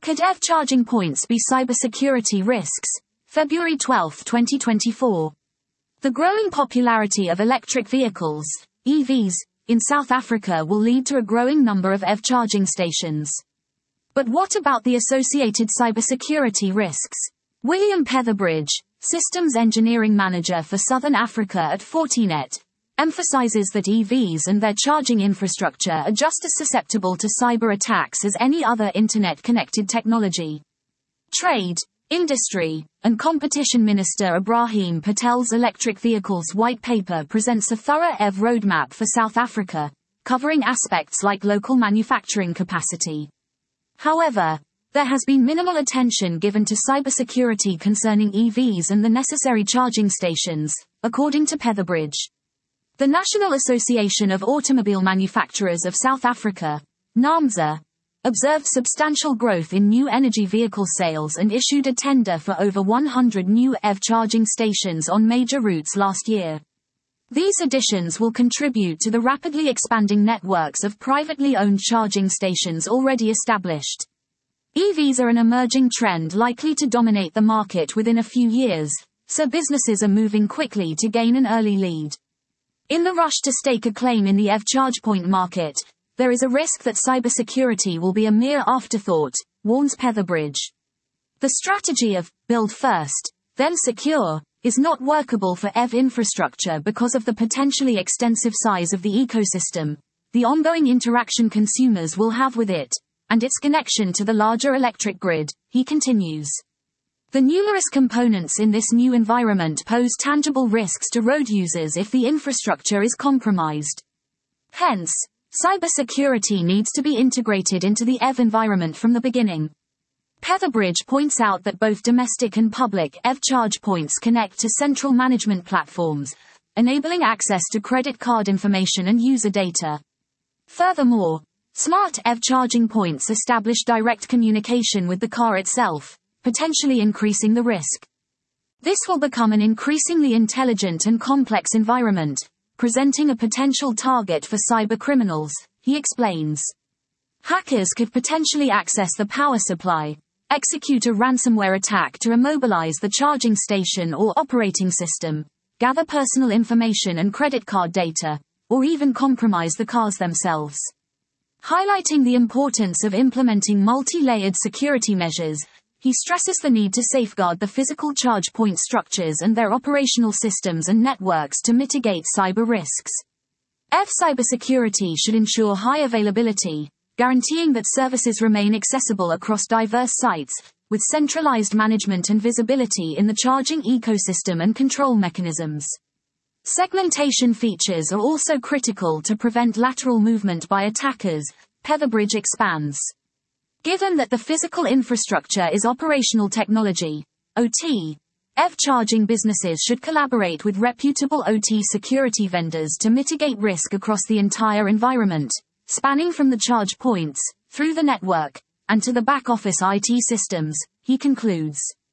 Could EV charging points be cybersecurity risks? February 12, 2024. The growing popularity of electric vehicles, EVs, in South Africa will lead to a growing number of EV charging stations. But what about the associated cybersecurity risks? William Petherbridge, Systems Engineering Manager for Southern Africa at Fortinet, emphasizes that EVs and their charging infrastructure are just as susceptible to cyber attacks as any other internet-connected technology. Trade, Industry, and Competition Minister Ibrahim Patel's Electric Vehicles White Paper presents a thorough EV roadmap for South Africa, covering aspects like local manufacturing capacity. However, there has been minimal attention given to cybersecurity concerning EVs and the necessary charging stations, according to Petherbridge. The National Association of Automobile Manufacturers of South Africa, NAAMSA, observed substantial growth in new energy vehicle sales and issued a tender for over 100 new EV charging stations on major routes last year. These additions will contribute to the rapidly expanding networks of privately owned charging stations already established. EVs are an emerging trend likely to dominate the market within a few years, so businesses are moving quickly to gain an early lead. In the rush to stake a claim in the EV charge point market, there is a risk that cybersecurity will be a mere afterthought, warns Petherbridge. The strategy of build first, then secure is not workable for EV infrastructure because of the potentially extensive size of the ecosystem, the ongoing interaction consumers will have with it, and its connection to the larger electric grid, he continues. The numerous components in this new environment pose tangible risks to road users if the infrastructure is compromised. Hence, cybersecurity needs to be integrated into the EV environment from the beginning. Petherbridge points out that both domestic and public EV charge points connect to central management platforms, enabling access to credit card information and user data. Furthermore, smart EV charging points establish direct communication with the car itself, potentially increasing the risk. This will become an increasingly intelligent and complex environment, presenting a potential target for cyber criminals, he explains. Hackers could potentially access the power supply, execute a ransomware attack to immobilize the charging station or operating system, gather personal information and credit card data, or even compromise the cars themselves. Highlighting the importance of implementing multi-layered security measures, he stresses the need to safeguard the physical charge point structures and their operational systems and networks to mitigate cyber risks. EV cybersecurity should ensure high availability, guaranteeing that services remain accessible across diverse sites, with centralized management and visibility in the charging ecosystem and control mechanisms. Segmentation features are also critical to prevent lateral movement by attackers, Petherbridge expands. Given that the physical infrastructure is operational technology, OT, EV charging businesses should collaborate with reputable OT security vendors to mitigate risk across the entire environment, spanning from the charge points, through the network, and to the back-office IT systems, he concludes.